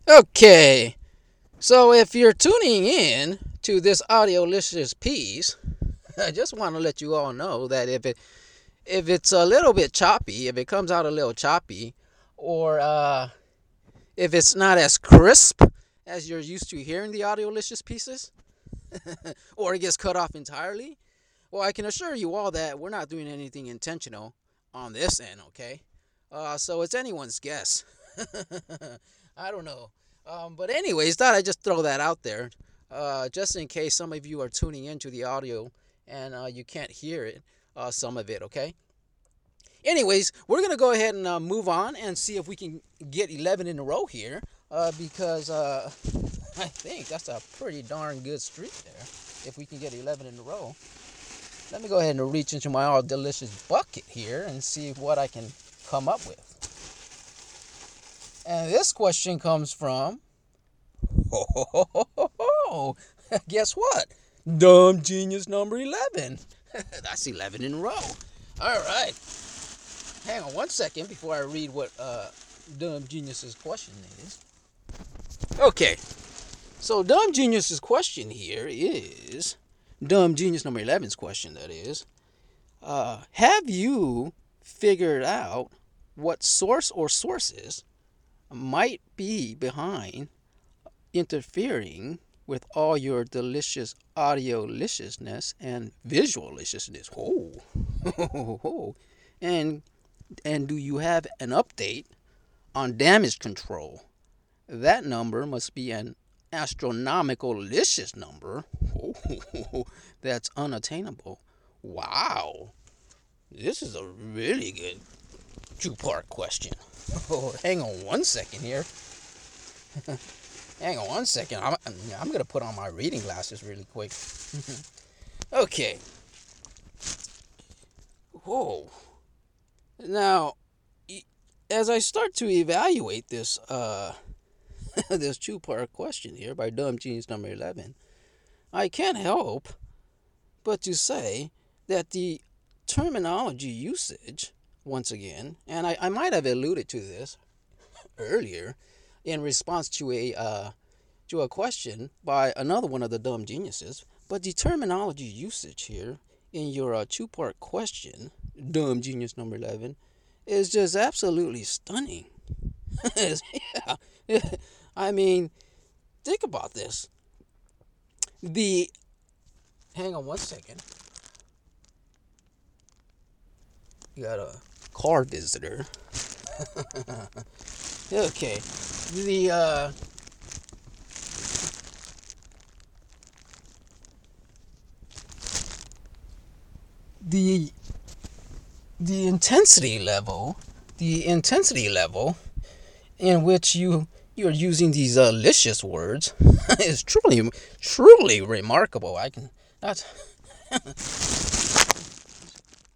Okay, so if you're tuning in to this audiolicious piece, I just want to let you all know that if it's a little bit choppy, if it comes out a little choppy, or if it's not as crisp as you're used to hearing the audiolicious pieces, or it gets cut off entirely, well, I can assure you all that we're not doing anything intentional on this end, okay? So it's anyone's guess. I don't know. But anyways, thought I'd just throw that out there, just in case some of you are tuning into the audio and you can't hear it, some of it, okay? Anyways, we're going to go ahead and move on and see if we can get 11 in a row here, because I think that's a pretty darn good streak there, if we can get 11 in a row. Let me go ahead and reach into my all delicious bucket here and see what I can come up with. And this question comes from, guess what? Dumb Genius number 11. That's 11 in a row. All right. Hang on one second before I read what Dumb Genius's question is. Okay. So Dumb Genius's question here is, Dumb Genius number 11's question, that is, have you figured out what source or sources might be behind interfering with all your delicious audio-liciousness and visual-liciousness? And do you have an update on damage control? That number must be an astronomical licious number that's unattainable. Wow. This is a really good two-part question. Hang on one second here. Hang on one second. I'm going to put on my reading glasses really quick. Okay. Whoa. Now, as I start to evaluate this this two-part question here by Dumb Genius number 11, I can't help but to say that the terminology usage, once again, and I might have alluded to this earlier in response to a question by another one of the Dumb Geniuses, but the terminology usage here in your two-part question, Dumb Genius number 11, is just absolutely stunning. Yeah. I mean, think about this. Hang on one second. You got a car visitor. Okay. The intensity level in which you're using these licious words is truly remarkable.